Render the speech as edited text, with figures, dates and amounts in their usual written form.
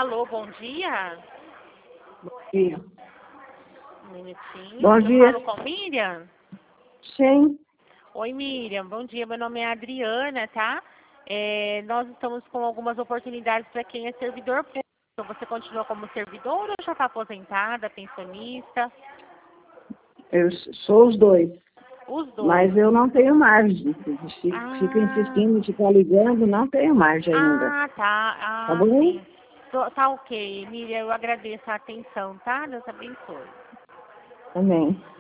Alô, bom dia. Dia. Um minutinho. Bom dia. Eu falo com Miriam? Sim. Oi, Miriam. Bom dia. Meu nome é Adriana, tá? Nós estamos com algumas oportunidades para quem é servidor público. Você continua como servidor ou já está aposentada, pensionista? Eu sou os dois. Os dois. Mas eu não tenho margem. Fico insistindo, fica ligando, não tenho margem ainda. Ah, tá. Tá bom? Sim. Tá ok, Miriam. Eu agradeço a atenção, tá? Deus abençoe. Amém.